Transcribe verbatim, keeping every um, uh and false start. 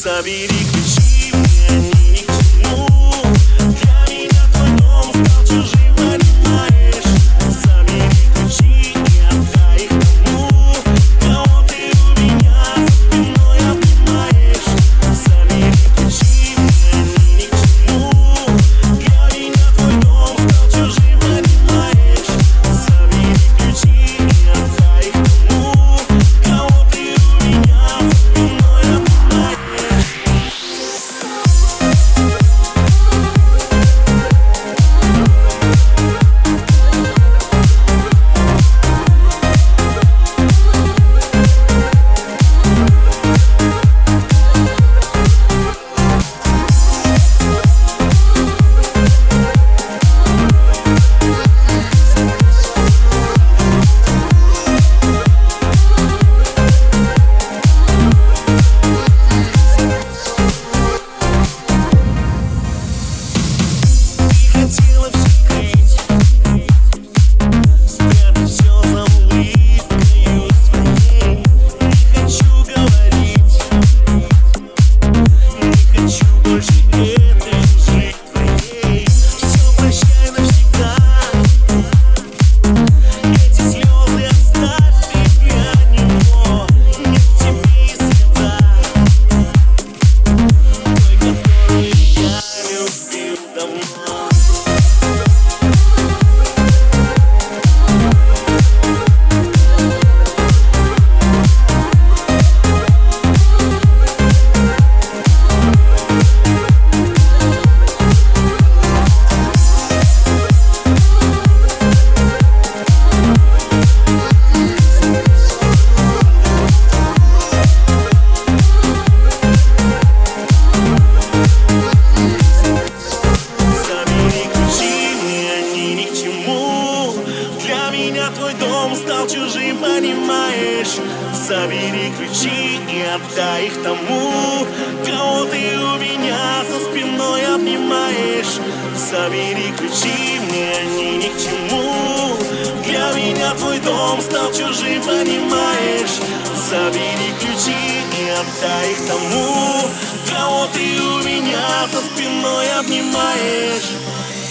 Забери ключи, мне они ни к чему. Для меня твой дом стал чужим, понимаешь? Забери ключи и отдай их тому, кого ты у меня за спиной обнимаешь. Забери ключи, мне они ни к чему. Для меня твой дом стал чужим, понимаешь? Забери ключи и отдай их тому, кого ты у меня за спиной обнимаешь. Хотела все скрыть, спрятать все за улыбкою своей. Не хочу говорить, не хочу больше этой лжи твоей. Все прощай навсегда, эти слезы оставь, ты для него. Нет в тебе и следа той, которую я любил давно. Твой дом стал чужим, понимаешь? Забери ключи и отдай их тому, кого ты у меня за спиной обнимаешь. Забери ключи, мне они ни к чему. Для меня твой дом стал чужим, понимаешь? Забери ключи и отдай их тому, кого ты у меня за спиной обнимаешь.